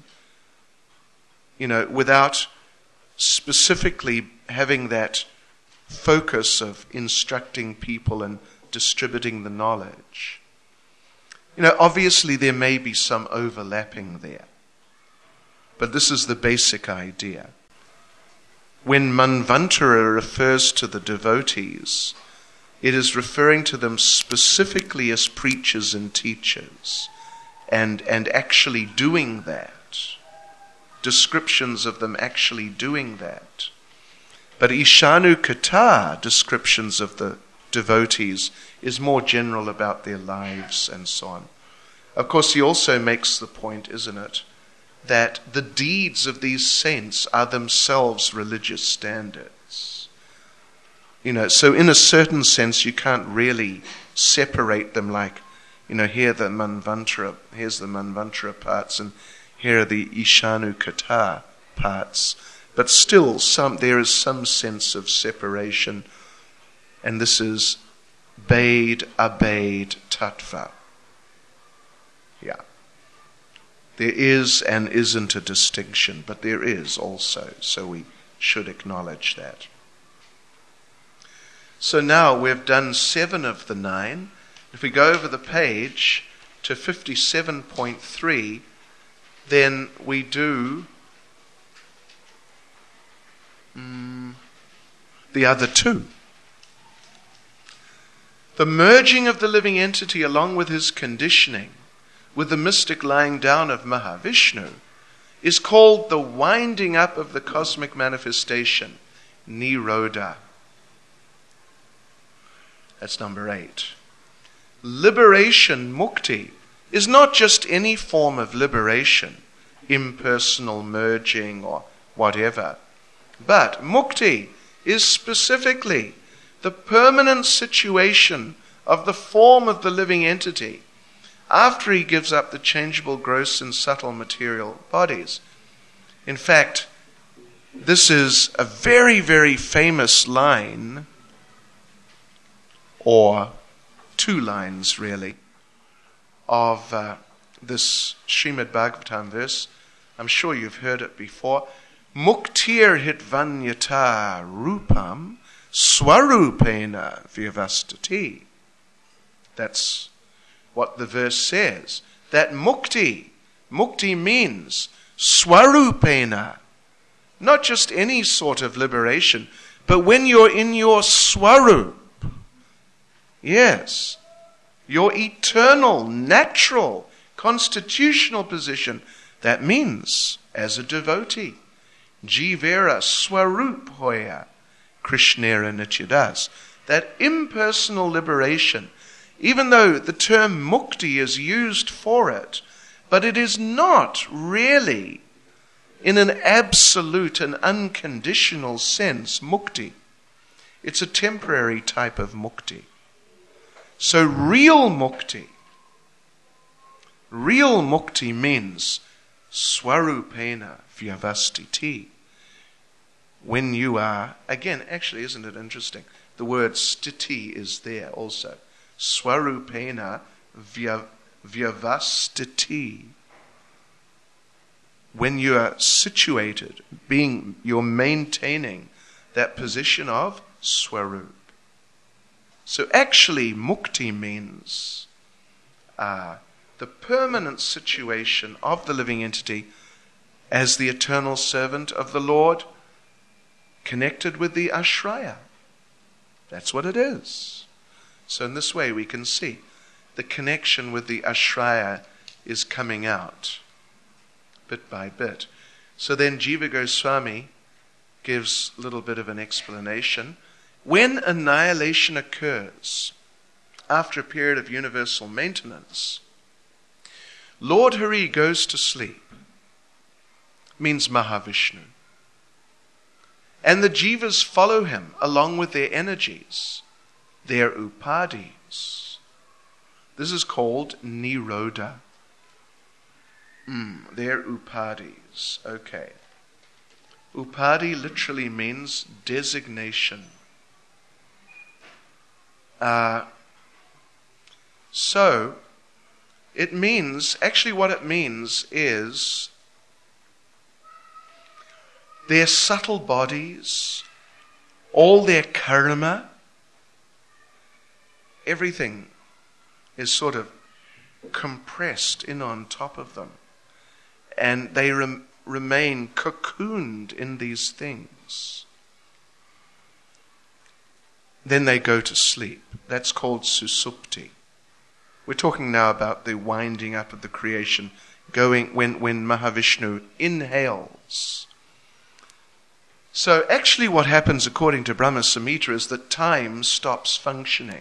you know, without specifically having that focus of instructing people and distributing the knowledge. You know, obviously there may be some overlapping there, but this is the basic idea. When Manvantara refers to the devotees, it is referring to them specifically as preachers and teachers, and, and actually doing that. Descriptions of them actually doing that. But Ishanu Katha descriptions of the devotees is more general about their lives and so on. Of course, he also makes the point, isn't it, that the deeds of these saints are themselves religious standards. You know, so in a certain sense, you can't really separate them like, you know, here the Manvantara, here's the Manvantara parts, and here are the Ishanu Katha parts. But still, some there is some sense of separation, and this is Bade Abade Tattva. Yeah. There is and isn't a distinction, but there is also, so we should acknowledge that. So now we've done seven of the nine. If we go over the page to fifty-seven point three, then we do mm, the other two. The merging of the living entity along with his conditioning, with the mystic lying down of Mahavishnu, is called the winding up of the cosmic manifestation, Nirodha. That's number eight. Liberation, mukti, is not just any form of liberation, impersonal merging or whatever, but mukti is specifically the permanent situation of the form of the living entity after he gives up the changeable, gross and subtle material bodies. In fact, this is a very, very famous line, or two lines really, of uh, this Srimad Bhagavatam verse. I'm sure you've heard it before. Muktir hitvanyata rupam swarupena vyavastati. That's what the verse says. That mukti, mukti means swarupena, not just any sort of liberation, but when you're in your swarup, yes, your eternal, natural, constitutional position, that means as a devotee, jivera swarup hoya, Krishnera nityadas, that impersonal liberation, even though the term mukti is used for it, but it is not really, in an absolute and unconditional sense, mukti. It's a temporary type of mukti. So real mukti, real mukti means swarupena vyavastiti. When you are, again, actually, isn't it interesting? The word stiti is there also. Swarupena vyavastiti. When you are situated, being, you're maintaining that position of swarup. So actually, mukti means uh, the permanent situation of the living entity as the eternal servant of the Lord, connected with the ashraya. That's what it is. So in this way we can see the connection with the ashraya is coming out bit by bit. So then Jiva Goswami gives a little bit of an explanation. When annihilation occurs after a period of universal maintenance, Lord Hari goes to sleep, means Mahavishnu. And the jivas follow him along with their energies, their upadis. This is called Nirodha. Mm, their upadis. Okay. Upadi literally means designation. Uh, so, it means, actually what it means is their subtle bodies, all their karma, everything is sort of compressed in on top of them. And they rem- remain cocooned in these things. Then they go to sleep. That's called susupti. We're talking now about the winding up of the creation, going when, when Mahavishnu inhales. So actually what happens according to Brahma Samhita is that time stops functioning.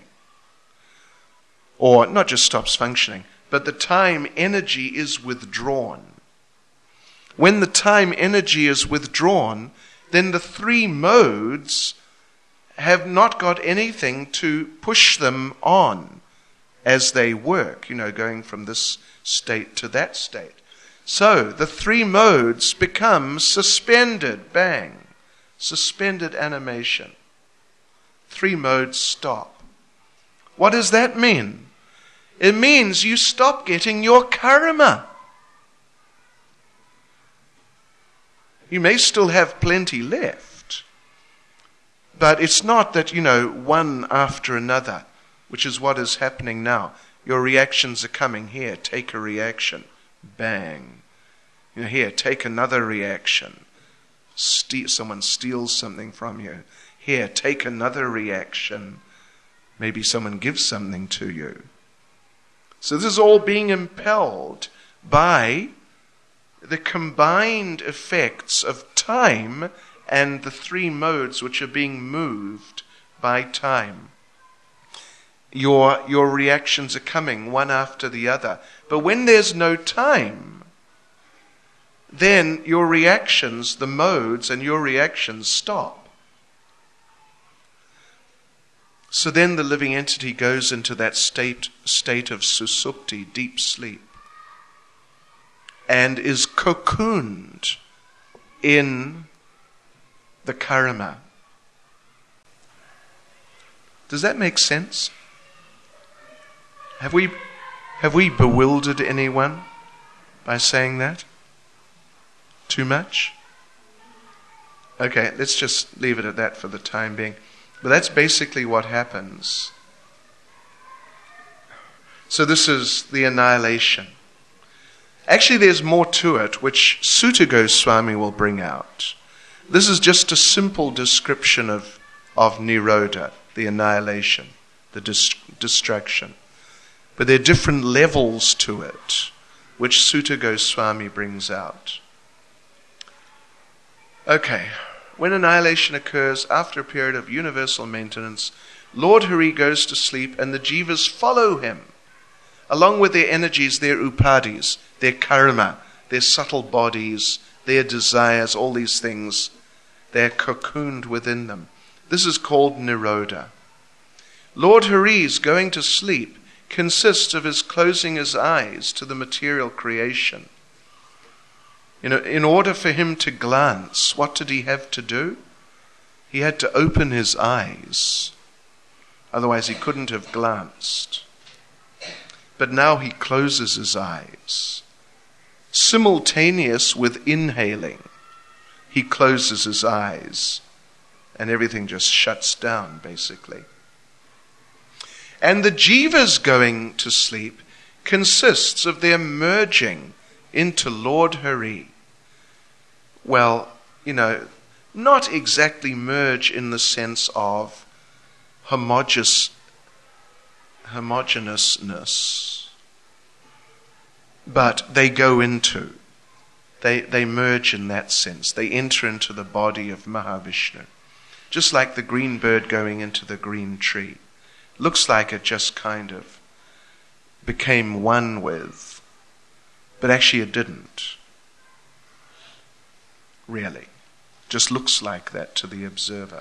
Or not just stops functioning, but the time energy is withdrawn. When the time energy is withdrawn, then the three modes have not got anything to push them on as they work, you know, going from this state to that state. So the three modes become suspended, bang, suspended animation. Three modes stop. What does that mean? It means you stop getting your karma. You may still have plenty left, but it's not that, you know, one after another, which is what is happening now. Your reactions are coming. Here, take a reaction. Bang. You know, here, take another reaction. Ste- someone steals something from you. Here, take another reaction. Maybe someone gives something to you. So this is all being impelled by the combined effects of time and the three modes which are being moved by time. Your, your reactions are coming one after the other. But when there's no time, then your reactions, the modes and your reactions stop. So then the living entity goes into that state, state of susupti, deep sleep, and is cocooned in the karma. Does that make sense? Have we, have we bewildered anyone by saying that? Too much? Okay, let's just leave it at that for the time being. But that's basically what happens. So this is the annihilation. Actually, there's more to it, which Sutta Goswami will bring out. This is just a simple description of, of Nirodha, the annihilation, the dis- distraction. But there are different levels to it, which Sutta Goswami brings out. Okay, when annihilation occurs after a period of universal maintenance, Lord Hari goes to sleep and the jivas follow him, along with their energies, their upadis, their karma, their subtle bodies, their desires, all these things. They're cocooned within them. This is called Nirodha. Lord Hari's going to sleep consists of his closing his eyes to the material creation. You know, in order for him to glance, what did he have to do? He had to open his eyes. Otherwise he couldn't have glanced. But now he closes his eyes. Simultaneous with inhaling, he closes his eyes. And everything just shuts down, basically. And the jivas going to sleep consists of their merging into Lord Hari. Well, you know, not exactly merge in the sense of homogeneous, homogeneousness, but they go into, they, they merge in that sense. They enter into the body of Mahavishnu. Just like the green bird going into the green tree. Looks like it just kind of became one with, but actually it didn't. Really. Just looks like that to the observer.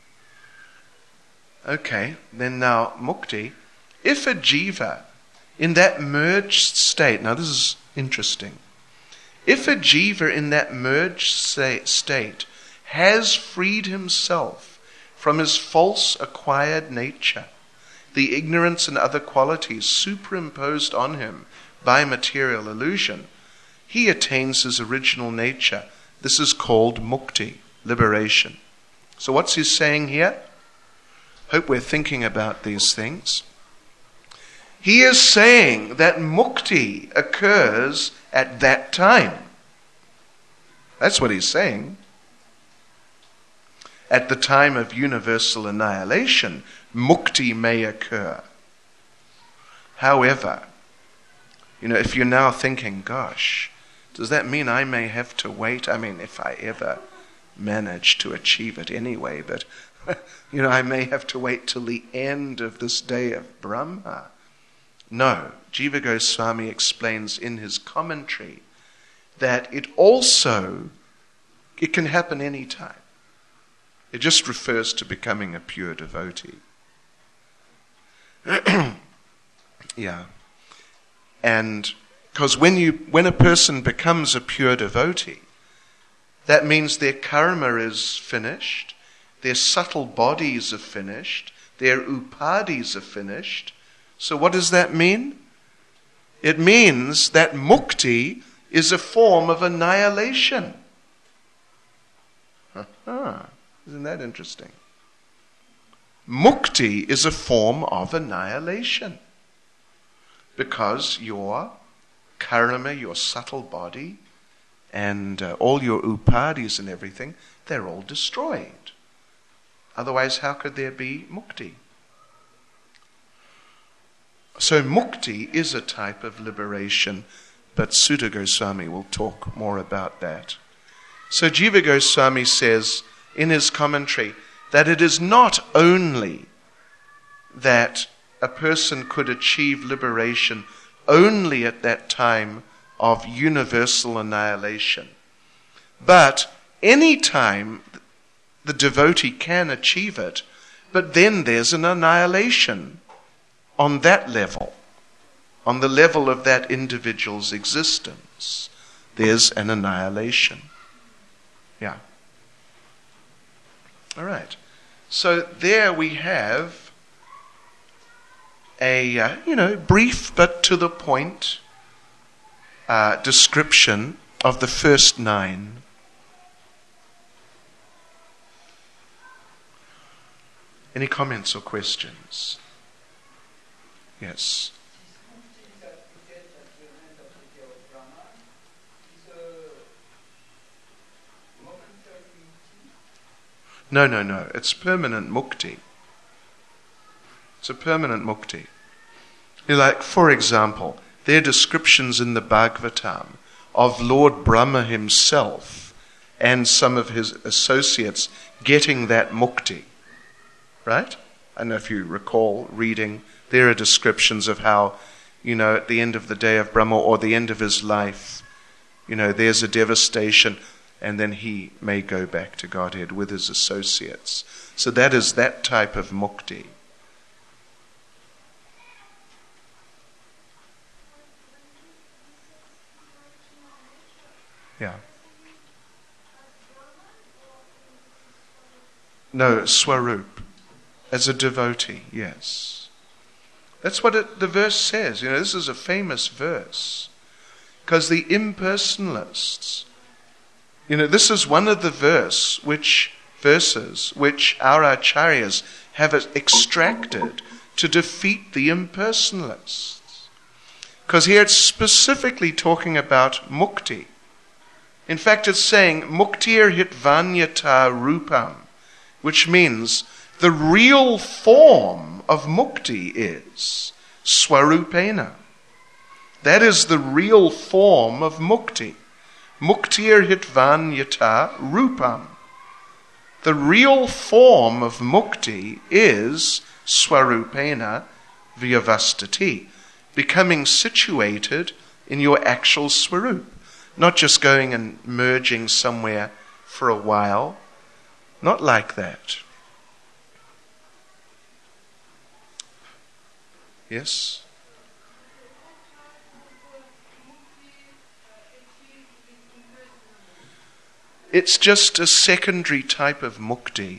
Okay, then now mukti. If a jiva in that merged state, now this is interesting. If a jiva in that merged state has freed himself from his false acquired nature, the ignorance and other qualities superimposed on him by material illusion, he attains his original nature. This is called mukti, liberation. So what's he saying here? Hope we're thinking about these things. He is saying that mukti occurs at that time. That's what he's saying. At the time of universal annihilation, mukti may occur. However, you know, if you're now thinking, gosh, does that mean I may have to wait? I mean, if I ever manage to achieve it anyway, but, you know, I may have to wait till the end of this day of Brahma. No, Jiva Goswami explains in his commentary that it also, it can happen any time. It just refers to becoming a pure devotee. Yeah. And because when you when a person becomes a pure devotee, that means their karma is finished, their subtle bodies are finished, their upadis are finished. So what does that mean? It means that mukti is a form of annihilation. Uh-huh. Isn't that interesting? Mukti is a form of annihilation. Because your karma, your subtle body, and uh, all your upadhis and everything, they're all destroyed. Otherwise, how could there be mukti? So mukti is a type of liberation, but Sutta Goswami will talk more about that. So Jiva Goswami says in his commentary that it is not only that a person could achieve liberation only at that time of universal annihilation, but any time the devotee can achieve it, but then there's an annihilation on that level, on the level of that individual's existence. There's an annihilation. Yeah. All right. So there we have a, uh, you know, brief but to the point uh, description of the first nine. Any comments or questions? Yes. No, no, no. It's permanent mukti. It's a permanent mukti. Like, for example, there are descriptions in the Bhagavatam of Lord Brahma himself and some of his associates getting that mukti. Right? I don't know if you recall reading, there are descriptions of how, you know, at the end of the day of Brahma or the end of his life, you know, there's a devastation, and then he may go back to Godhead with his associates. So that is that type of mukti. Yeah. No, Swarup. As a devotee, yes. That's what it, the verse says. You know, this is a famous verse. Because the impersonalists, you know, this is one of the verse which verses which our acharyas have extracted to defeat the impersonalists. Because here it's specifically talking about mukti. In fact, it's saying muktir hitvanyata rupam, which means the real form of mukti is swarupena. That is the real form of mukti. Muktir hitvanyata rupam. The real form of mukti is swarupena vyavastati, becoming situated in your actual swarup. Not just going and merging somewhere for a while. Not like that. Yes? It's just a secondary type of mukti.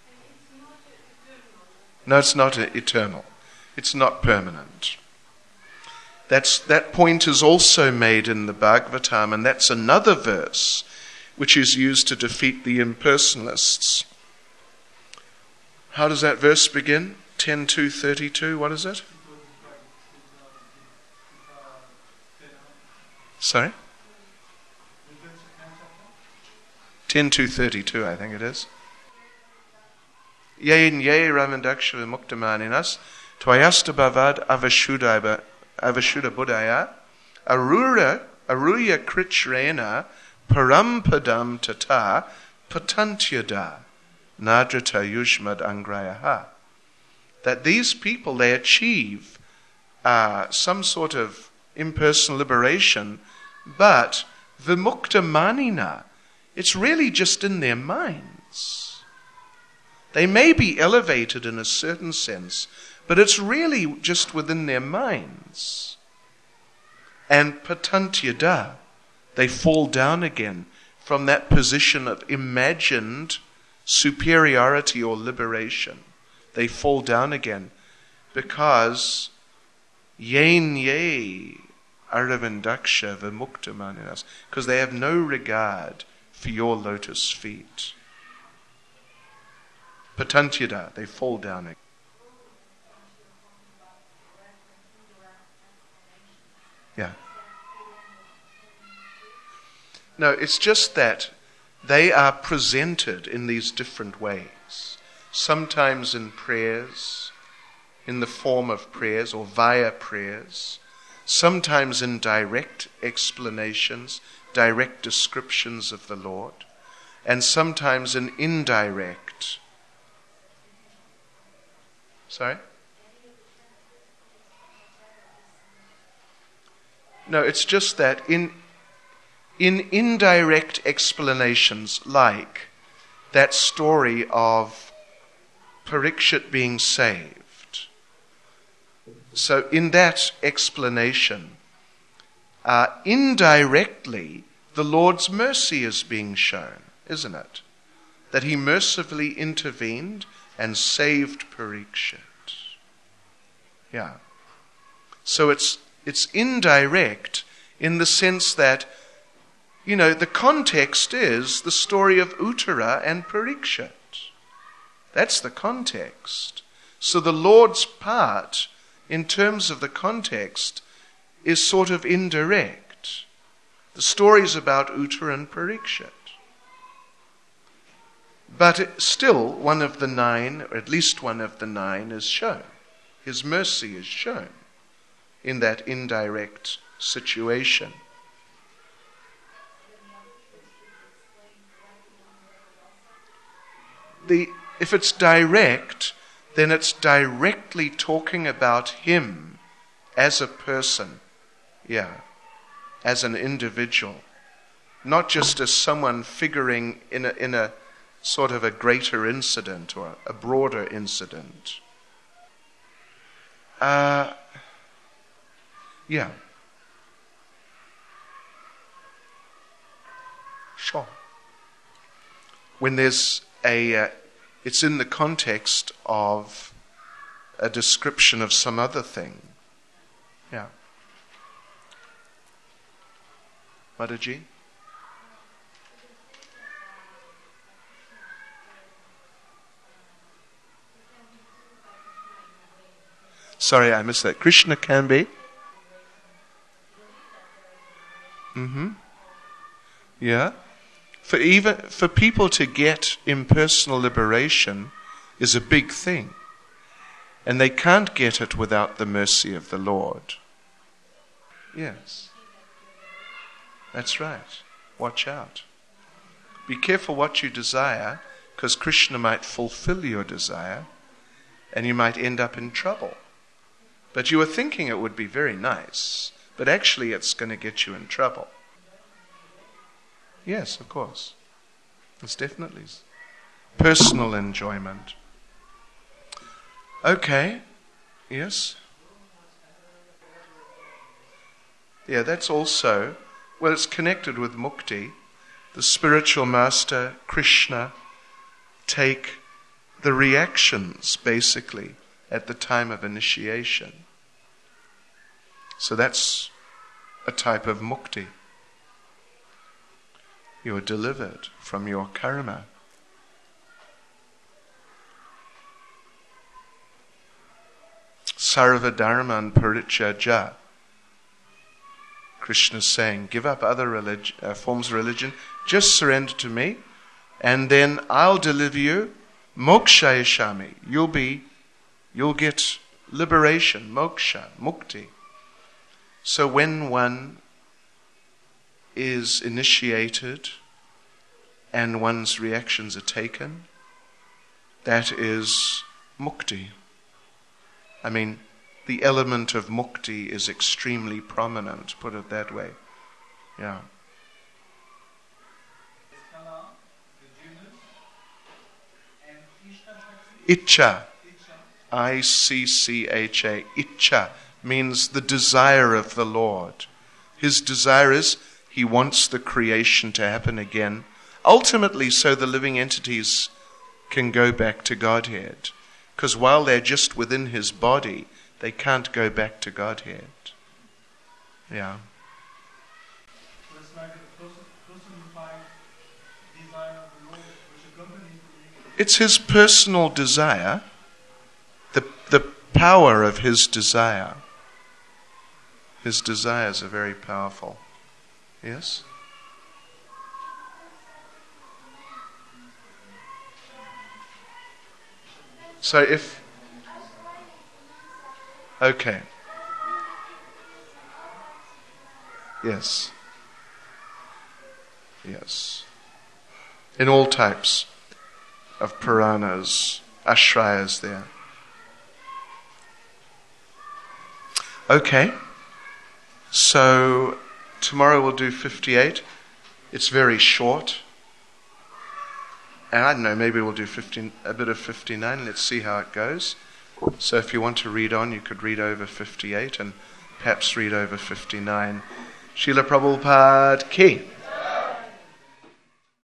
No, it's not eternal. It's not permanent. That's, that point is also made in the Bhagavatam, and that's another verse which is used to defeat the impersonalists. How does that verse begin? ten two thirty-two, what is it? Sorry? ten two thirty-two, I think it is. Yain ye ramandaksha muktamaninas tvayasta bhavad avashuddha avashuddha buddhaya arura aruya krichrena parampadam tata patantyada nadrata yushmad angrayaha. That these people, they achieve uh, some sort of impersonal liberation, but vimukta manina, it's really just in their minds. They may be elevated in a certain sense, but it's really just within their minds. And patantyada, they fall down again from that position of imagined superiority or liberation. They fall down again because yen ye aravindaksha vimuktamaninas, because they have no regard for your lotus feet. Patantyada, they fall down again. Yeah. No, it's just that they are presented in these different ways. Sometimes in prayers, in the form of prayers or via prayers. Sometimes in direct explanations, direct descriptions of the Lord. And sometimes in indirect. Sorry? No, it's just that in in indirect explanations, like that story of Parikshit being saved. So in that explanation, uh, indirectly, the Lord's mercy is being shown, isn't it? That he mercifully intervened and saved Parikshit. Yeah. So it's it's indirect in the sense that, you know, the context is the story of Uttara and Parikshit. That's the context. So the Lord's part, in terms of the context, is sort of indirect. The story's about Uttara and Parikshit. But it, still, one of the nine, or at least one of the nine, is shown. His mercy is shown in that indirect situation. The, if it's direct, then it's directly talking about him as a person, yeah, as an individual, not just as someone figuring in a, in a sort of a greater incident or a broader incident. Uh, yeah. Sure. When there's a, uh, it's in the context of a description of some other thing. Yeah. Mataji? Sorry, I missed that. Krishna can be? Mm-hmm. Yeah. For even for people to get impersonal liberation is a big thing. And they can't get it without the mercy of the Lord. Yes. That's right. Watch out. Be careful what you desire, because Krishna might fulfill your desire and you might end up in trouble. But you were thinking it would be very nice, but actually it's going to get you in trouble. Yes, of course. It's definitely personal enjoyment. Okay. Yes? Yeah, that's also, well, it's connected with mukti. The spiritual master, Krishna, take the reactions, basically, at the time of initiation. So that's a type of mukti. You are delivered from your karma. Sarva dharman parityajya. Krishna is saying, give up other relig- uh, forms of religion, just surrender to me, and then I'll deliver you. Mokshayashami. You'll be, you'll get liberation, moksha, mukti. So when one is initiated and one's reactions are taken, that is mukti. I mean, the element of mukti is extremely prominent, put it that way. Yeah. Icha. I C C H A. Icha means the desire of the Lord. His desire is he wants the creation to happen again, ultimately so the living entities can go back to Godhead. Because while they're just within his body, they can't go back to Godhead. Yeah. So it's like a personified desire of the Lord which accompanies the... It's his personal desire, the the power of his desire. His desires are very powerful. Yes? So if... Okay. Yes. Yes. In all types of Puranas, ashrayas there. Okay. So tomorrow we'll do fifty-eight. It's very short. And I don't know, maybe we'll do fifteen, a bit of fifty-nine. Let's see how it goes. So if you want to read on, you could read over fifty-eight and perhaps read over fifty-nine. Srila Prabhupada ki.